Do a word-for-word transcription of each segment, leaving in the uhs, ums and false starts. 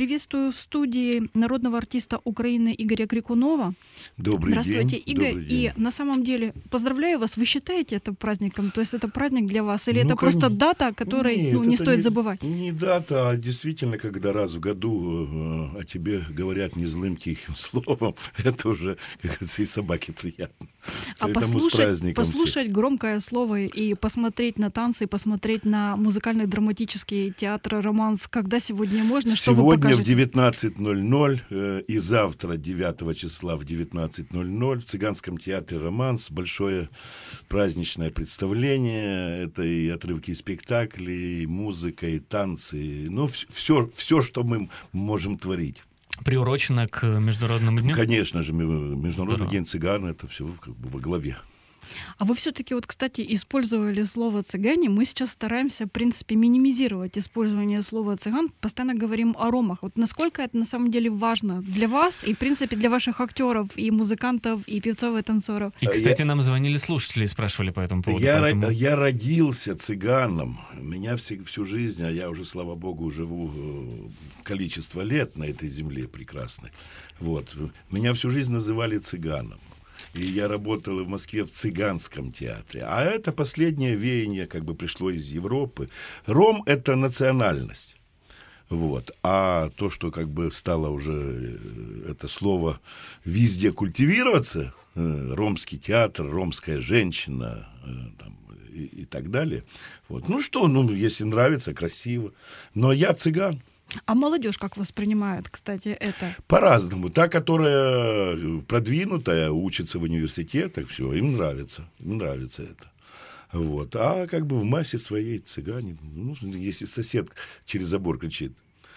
приветствую в студии народного артиста Украины Игоря Крикунова. Добрый Здравствуйте, день. Игорь. Добрый день. И на самом деле поздравляю вас. Вы считаете это праздником? То есть это праздник для вас? Или Ну, это просто конечно. дата, которой Нет, ну, не это стоит не, забывать? Не дата, а действительно, когда раз в году э, о тебе говорят не злым тихим словом, это уже, как говорится, и собаке приятно. А Поэтому с послушать, праздником послушать всех. громкое слово и посмотреть на танцы, и посмотреть на музыкальный драматический театр «Романс», когда сегодня можно, что вы Сегодня в покажете? девятнадцать ноль ноль э, и завтра, девятого числа в девятнадцать ноль ноль в Цыганском театре «Романс» большое праздничное представление. Это и отрывки спектаклей, и музыка, и танцы. Ну, все, все, что мы можем творить. Приурочено к Международному дню? Конечно же, Международный Здорово. день цыган, это все как бы во главе. А вы все-таки, вот, кстати, использовали слово «цыгане». Мы сейчас стараемся, в принципе, минимизировать использование слова «цыган». Постоянно говорим о ромах. Вот насколько это на самом деле важно для вас и, в принципе, для ваших актеров, и музыкантов, и певцов, и танцоров? И, кстати, Я- нам звонили слушатели и спрашивали по этому поводу. Я, поэтому- ро- я родился цыганом. Меня все- всю жизнь, а я уже, слава богу, живу э, количество лет на этой земле прекрасной. Вот. Меня всю жизнь называли цыганом. И я работал и в Москве в цыганском театре. А это последнее веяние как бы пришло из Европы. Ром — это национальность. Вот. А то, что как бы стало уже э, это слово везде культивироваться, э, ромский театр, ромская женщина, э, там, и, и так далее. Вот. Ну что, ну, если нравится, красиво. Но я цыган. А молодежь как воспринимает, кстати, это? По-разному. Та, которая продвинутая, учится в университетах, все, им нравится. Им нравится это. Вот. А как бы в массе своей цыгане, ну, если сосед через забор кричит: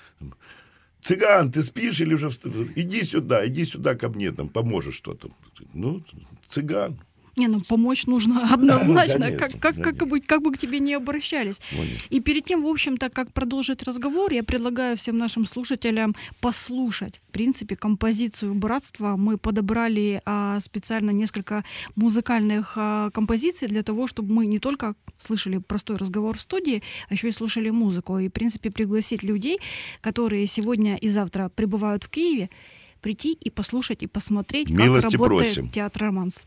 «Цыган, ты спишь или уже встал? Иди сюда, иди сюда ко мне, там, поможешь что-то». Ну, цыган. Не, ну помочь нужно однозначно, Конечно, как, как, как, конечно. бы, как бы к тебе не обращались. Конечно. И перед тем, в общем-то, как продолжить разговор, я предлагаю всем нашим слушателям послушать, в принципе, композицию «Братство». Мы подобрали а, специально несколько музыкальных а, композиций для того, чтобы мы не только слышали простой разговор в студии, а еще и слушали музыку. И, в принципе, пригласить людей, которые сегодня и завтра пребывают в Киеве, прийти и послушать, и посмотреть, как Милости работает просим. театр «Романс».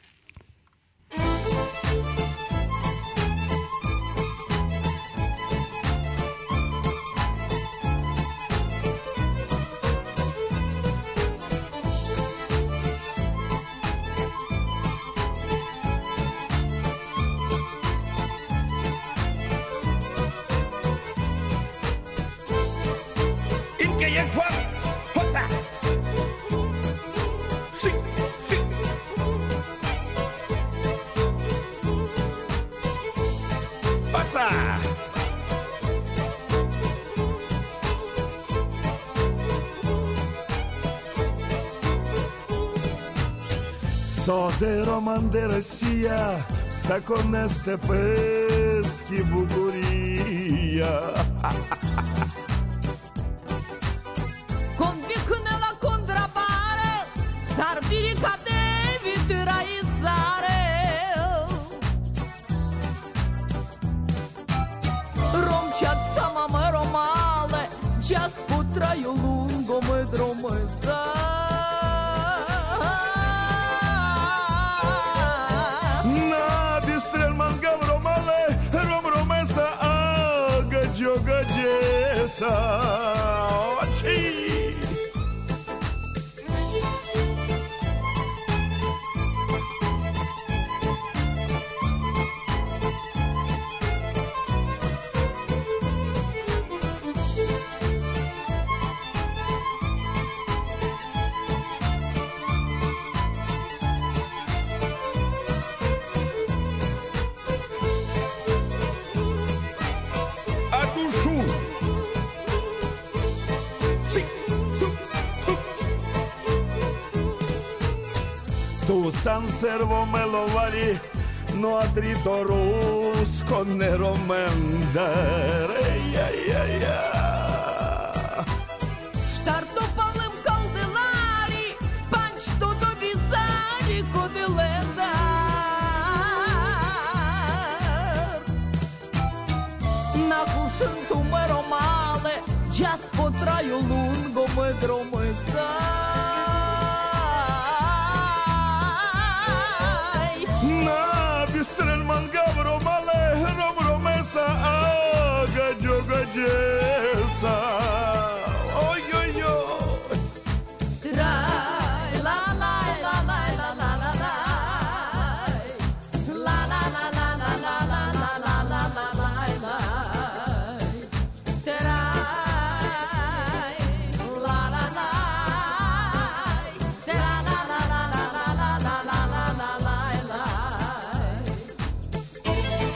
Inke jak wam, hoca! Szyk, szyk! Hoca! Соде роман де Росія, законне степеські бугурія. Convicnela contrabare, sarbiri cadevi tiraizzare. Ромчат самаме ромале, час путраю лунго ми дромиса. На бістрель мангав ромале, ром ромеса, а гадьо гадєса. Очі! А душу! Сик, суп, суп. Tu san servo me lo vari, no atrito rusco nero mendere. Ja, ja, ja. Штартопалим калделарі, панч то тобі зарі кодилenda. На кушин тумеро мале, час потраю лунго дромицай. На бистрен мангав ромале ром ромеса ага джога джеса. Ой-ой-ой. Трай, ла-лай, ла-лай, ла-ла-ла-лай. Ла-ла-ла-ла-ла-ла-ла-ла-ла-ла-лай. Трай, ла-ла-лай. Тра-ла-ла-ла-ла-ла-ла-ла-ла-лай.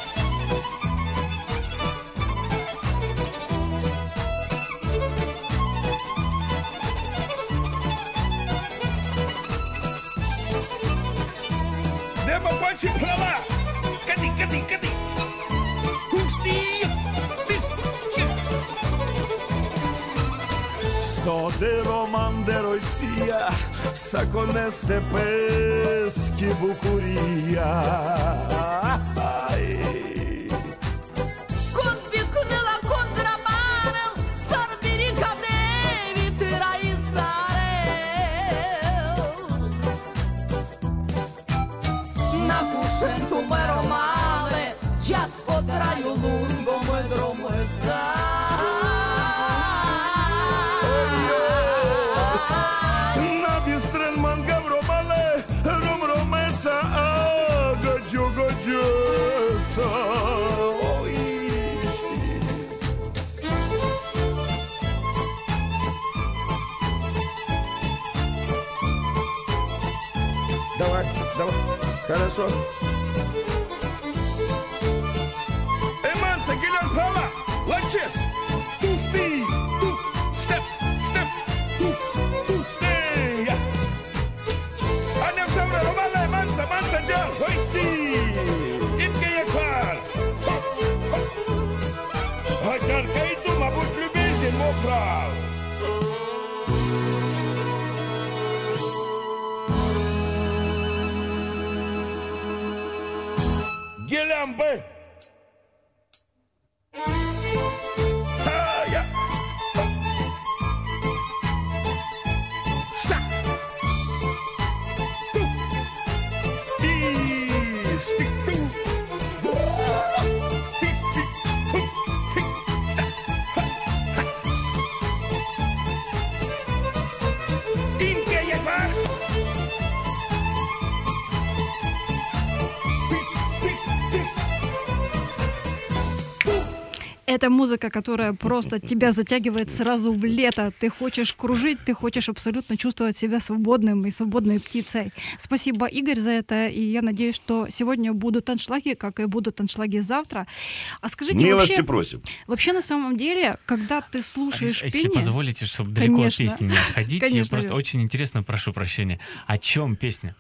Небо паче права. Кади, кади, кади. Пусти. Тис. Соде роман де Росія, саконе степеські букурія. Конфікнила контрабарел, сарбіріка деві, тира і царел. На кушенку ми ромали, час подраю лунго ми дромицай. На бістрен мангав ромале ром ромеса ага джога джеса. Ой, штіс. Давай, давай, хорошо. Эманца, гелян права, ланчес. Туш ты, туш, штеп, штеп, туш, туш ты. Аня всавра, романа, эманца, манца, джал, хойсти. Инке яквар. Хачарка и дума, будь любезен, моправ. Гелямбы! А-я! Ста! Сту! И штик-ту! Инке яквар! Это музыка, которая просто тебя затягивает сразу в лето. Ты хочешь кружить, ты хочешь абсолютно чувствовать себя свободным и свободной птицей. Спасибо, Игорь, за это. И я надеюсь, что сегодня будут аншлаги, как и будут аншлаги завтра. А скажите, Милости вообще, просим. вообще на самом деле, когда ты слушаешь Если пение... позволите, чтобы далеко Конечно. от песни не отходить, я Конечно, просто Лёш. очень интересно, прошу прощения, о чем песня?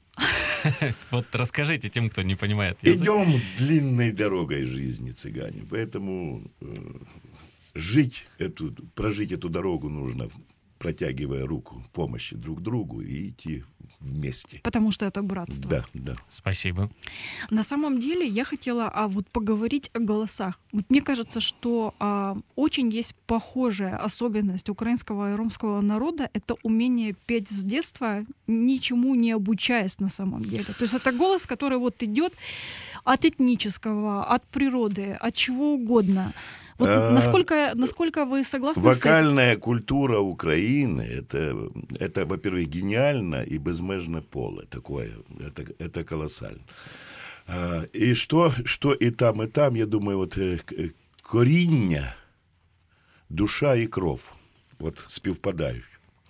Вот расскажите тем, кто не понимает язык. Идем длинной дорогой жизни, цыгане. Поэтому э, жить эту, прожить эту дорогу нужно, протягивая руку помощи друг другу и идти вместе. Потому что это братство. Да, да. Спасибо. На самом деле я хотела а, вот поговорить о голосах. Вот мне кажется, что а, очень есть похожая особенность украинского и ромского народа. Это умение петь с детства, ничему не обучаясь на самом деле. То есть это голос, который вот идет от этнического, от природы, от чего угодно. Вот А, насколько, насколько вы согласны с этим? Вокальная культура Украины это, это, во-первых, гениально и безмежно поле такое. Это, это колоссально. А, и что, что и там, и там, я думаю, вот э, к- коріння, душа и кров вот співпадають.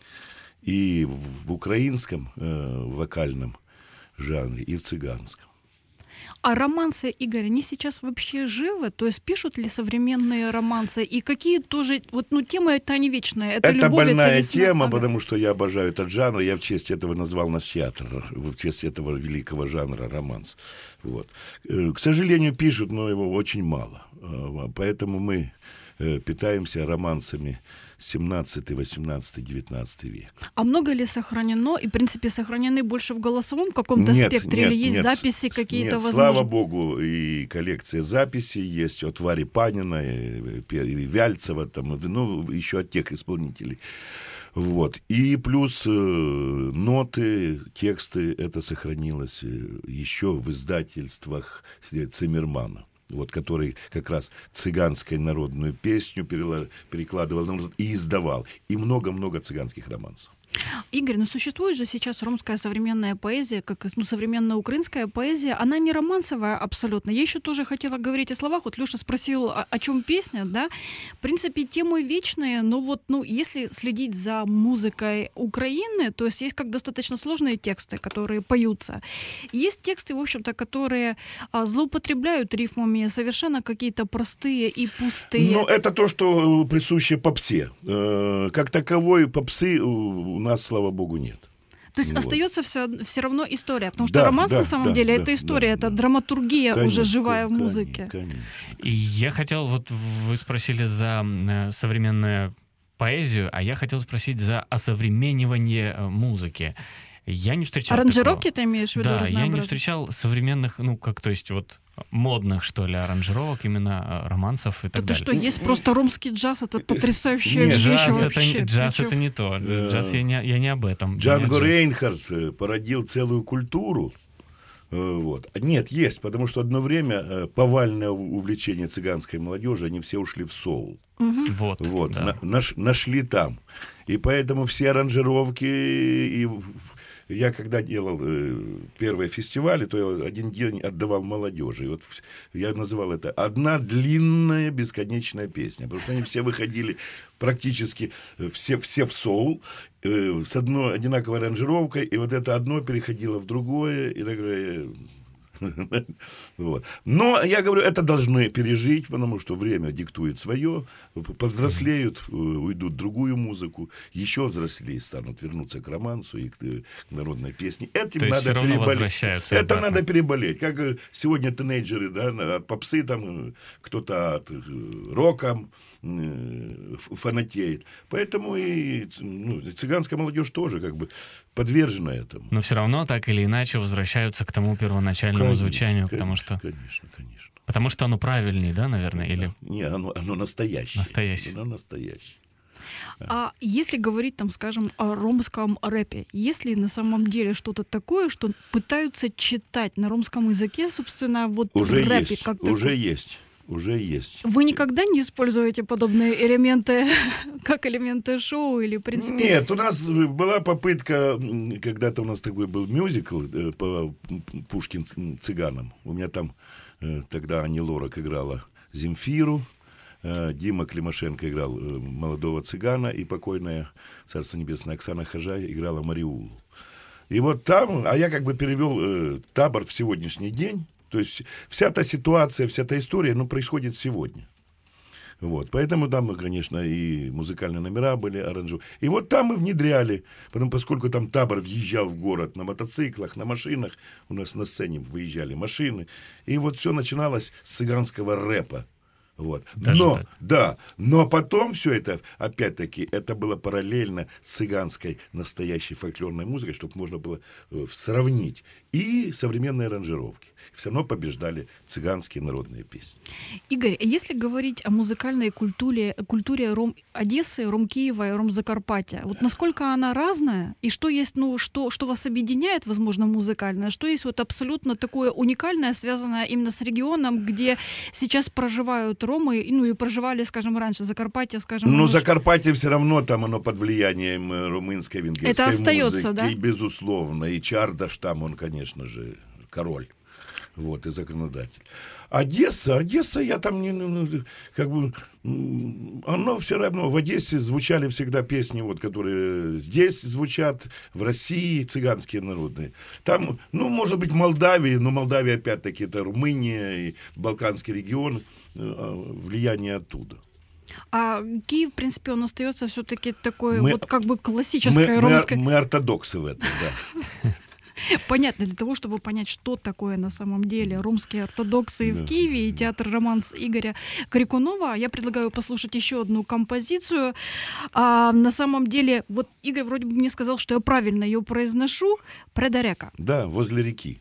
И в, в украинском э, вокальном жанре, и в цыганском. А романсы, Игорь, они сейчас вообще живы? То есть пишут ли современные романсы? И какие тоже... Вот, ну, темы это они вечные. Это, Это любовь, больная это весна, тема, ага. потому что я обожаю этот жанр. Я в честь этого назвал наш театр, в честь этого великого жанра романс. Вот. Э, К сожалению, пишут, но его очень мало. Э, Поэтому мы э, питаемся романсами семнадцатый, восемнадцатый, девятнадцатый век. А много ли сохранено? И, в принципе, сохранены больше в голосовом каком-то Нет, спектре? нет, или есть нет, записи с- какие-то, нет, возможно? слава богу, и коллекция записей есть от Вари Панина, и, и Вяльцева, там, ну, еще от тех исполнителей. Вот. И плюс э, ноты, тексты, это сохранилось э, еще в издательствах Циммермана, вот, который как раз цыганскую народную песню перела- перекладывал на русский и издавал. И много-много цыганских романсов. Игорь, но существует же сейчас ромская современная поэзия, как ну, современная украинская поэзия. Она не романсовая абсолютно. Я еще тоже хотела говорить о словах. Вот Леша спросил, о, о чем песня, да? В принципе, темы вечные, но вот, ну, если следить за музыкой Украины, то есть есть как достаточно сложные тексты, которые поются. Есть тексты, в общем-то, которые а, злоупотребляют рифмами, совершенно какие-то простые и пустые. Ну, это то, что присуще попсе. Э, как таковой попсы у нас, слава богу, нет. То есть Вот. остается все, все равно история, потому что Да, романс да, на самом да, деле да, это история, да, это да. драматургия Конечно, уже живая в конечно, музыке. конечно. И я хотел, вот вы спросили за э, современную поэзию, а я хотел спросить за осовременивание э, музыки. Я не встречал Аранжировки такого. ты имеешь в виду? Да, я не разнообразные? встречал современных, ну, как, то есть вот модных, что ли, аранжировок, именно э, романсов и Да так ты далее. что, есть просто русский джаз, это потрясающая Нет, вещь Джаз, вообще. это, джаз Ты чё? это не то. Джаз я не, я не об этом. Джанго Нет, джаз. Рейнхард э, породил целую культуру. Э, Вот. Нет, есть, потому что одно время э, повальное у- увлечение цыганской молодежи, они все ушли в соул. Вот, Вот, да. на- наш- нашли там. И поэтому все аранжировки, и в- я когда делал э, первые фестивали, то я один день отдавал молодежи. И вот в- я называл это «одна длинная бесконечная песня», потому что они все выходили практически, э, все, все в соул, э, с одной одинаковой аранжировкой, и вот это одно переходило в другое, и такое... Вот. Но, я говорю, это должны пережить, потому что время диктует свое, повзрослеют, э, уйдут в другую музыку, еще взрослее станут, вернуться к романсу и к, э, к народной песне. Этим То есть надо все равно переболеть. возвращаются Это обратно. надо переболеть. Как э, сегодня тинейджеры, да, на- от попсы, там, э, кто-то от э, рока э, ф- фанатеет. Поэтому и ц- ну, и цыганская молодежь тоже как бы подвержена этому. Но все равно так или иначе возвращаются к тому первоначальному Конечно, звучанию, конечно, потому что, Конечно, конечно. потому что оно правильнее, да, наверное, или Не, оно, оно настоящее. Настоящее. Оно настоящее. А если говорить, там, скажем, о ромском рэпе, есть ли на самом деле что-то такое, что пытаются читать на ромском языке, собственно, вот Уже в рэпе есть, как уже такой? есть, уже есть. Вы никогда не используете подобные элементы, как элементы шоу или, в принципе... Нет, у нас была попытка, м, когда-то у нас такой был мюзикл э, по Пушкин ц- цыганам. У меня там э, тогда Ани Лорак играла Земфиру, э, Дима Климашенко играл э, молодого цыгана, и покойная, царство небесное, Оксана Хажай играла Мариулу. И вот там, а я как бы перевел э, табор в сегодняшний день. То есть вся та ситуация, вся та история, ну, происходит сегодня. Вот. Поэтому там, конечно, и музыкальные номера были, аранжировки. И вот там мы внедряли, потому, поскольку там табор въезжал в город на мотоциклах, на машинах, у нас на сцене выезжали машины, и вот все начиналось с цыганского рэпа. Вот. Даже Но, так? да, но потом все это, опять-таки, это было параллельно с цыганской настоящей фольклорной музыкой, чтобы можно было э, сравнить. И современные аранжировки. Все равно побеждали цыганские народные песни. Игорь, если говорить о музыкальной культуре, культуре Ром Одессы, Ром Киева и Ром Закарпатья, вот насколько она разная, и что есть, ну, что, что вас объединяет, возможно, музыкально, что есть вот абсолютно такое уникальное, связанное именно с регионом, где сейчас проживают ромы, ну и проживали, скажем, раньше, Закарпатье, скажем... Но оно ж- Закарпатье все равно там оно под влиянием э, румынской, венгерской Это остается, музыки, да? и, безусловно. И Чардаш там, он, конечно же, король. Вот, и законодатель. Одесса, Одесса, я там не, ну, ну, как бы, м, оно все равно, в Одессе звучали всегда песни, вот, которые здесь звучат, в России, цыганские народные. Там, ну, может быть, Молдавия, но Молдавия, опять-таки, это Румыния и Балканский регион, э, влияние оттуда. А Киев, в принципе, он остается все-таки такой Мы- вот как бы Мы, классической мы, ромской... мы ортодоксы в этом, да. Понятно, для того, чтобы понять, что такое на самом деле румские ортодоксы Да. в Киеве и театр «Романс» Игоря Крикунова, я предлагаю послушать еще одну композицию. А, на самом деле, вот Игорь вроде бы мне сказал, что я правильно ее произношу. «Предарека». Да, возле реки.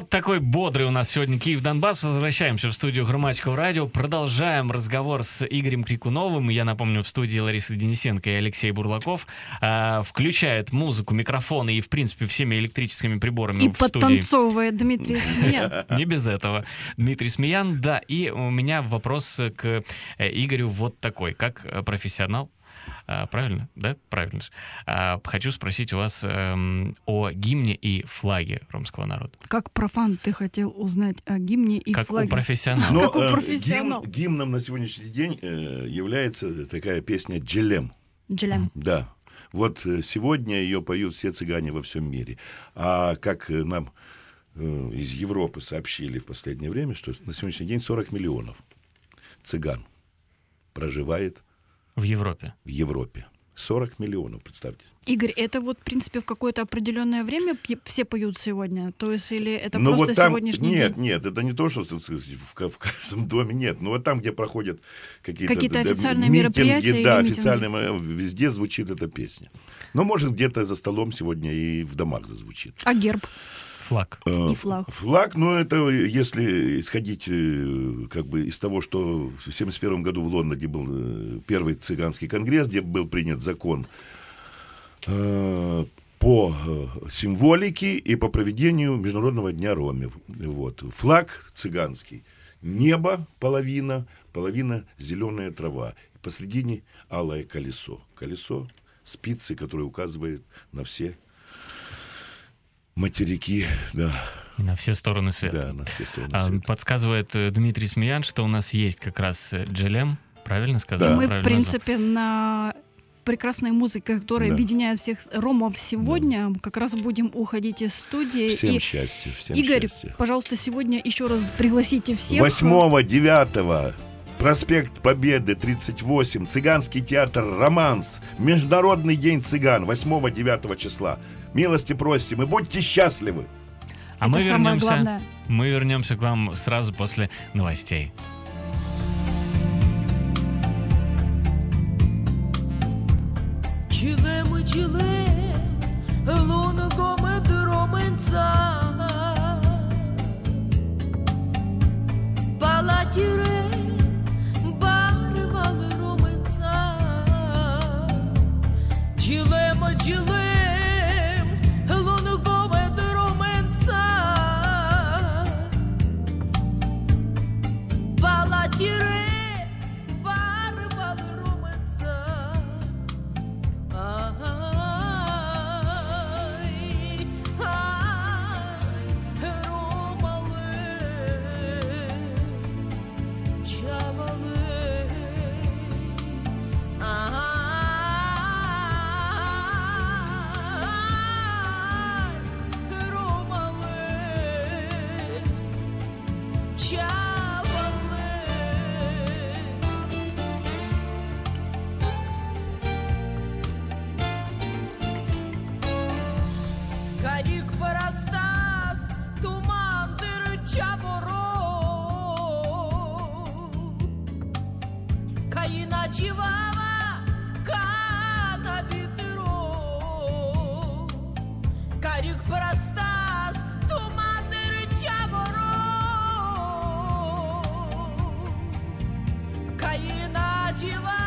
Вот такой бодрый у нас сегодня Киев-Донбасс. Возвращаемся в студию Громадского радио. Продолжаем разговор с Игорем Крикуновым. Я напомню, в студии Лариса Денисенко и Алексей Бурлаков. А, включает музыку, микрофоны и, в принципе, всеми электрическими приборами И в студии. подтанцовывает Дмитрий Смеян. Не без этого. Дмитрий Смеян, да. И у меня вопрос к Игорю вот такой. Как профессионал, А, правильно, да? Правильно. А, хочу спросить у вас эм, о гимне и флаге ромского народа. Как профан ты хотел узнать о гимне и как флаге? у профессионала. Но, Как у э, профессионала. гимн- гимном на сегодняшний день э, является такая песня «Джелем». Джелем. Да. Вот э, сегодня ее поют все цыгане во всем мире. А как э, нам э, из Европы сообщили в последнее время, что на сегодняшний день сорок миллионов цыган проживает В Европе. в Европе. сорок миллионов, представьте. Игорь, это вот, в принципе, в какое-то определенное время пе- все поют сегодня? То есть или это Но просто вот там, сегодняшний нет, день? нет, это не то, что в, ка- в каждом доме нет. Но вот там, где проходят какие-то, Какие-то да, официальные митинги, мероприятия да, или официальные, ме- везде звучит эта песня. Но, может, где-то за столом сегодня и в домах зазвучит. А герб? Флаг. Э, И флаг. Флаг, ну, это если исходить э, как бы из того, что в семьдесят первом году в Лондоне был э, первый цыганский конгресс, где был принят закон э, по э, символике и по проведению Международного дня ромов. Вот. Флаг цыганский. Небо половина, половина зеленая трава. Посредине алое колесо. Колесо спицы, которое указывает на все материки, да. И на все стороны света. Да, на все стороны А, света. подсказывает э, Дмитрий Смеян, что у нас есть как раз э, Джелем. Правильно сказал? Да. Мы, в Правильно принципе, на прекрасной музыке, которая Да. объединяет всех ромов сегодня, как раз будем уходить из студии. Всем И, счастья, всем Игорь, счастья. пожалуйста, сегодня еще раз пригласите всех. восьмого девятого проспект Победы, тридцать восемь, Цыганский театр «Романс», Международный день цыган, восьмого девятого числа. Милости просим и будьте счастливы. А Это мы самое вернемся, главное. мы вернемся к вам сразу после новостей. Чилем, чилем, лунком дроменца, палатире, барвал роменца. Чилем, чилем, лунком дроменца, палатире. Карик порастас, туман дырча ворот. Каина чивава, кана битро. Карик порастас, туман дырча ворот. Каина чивава.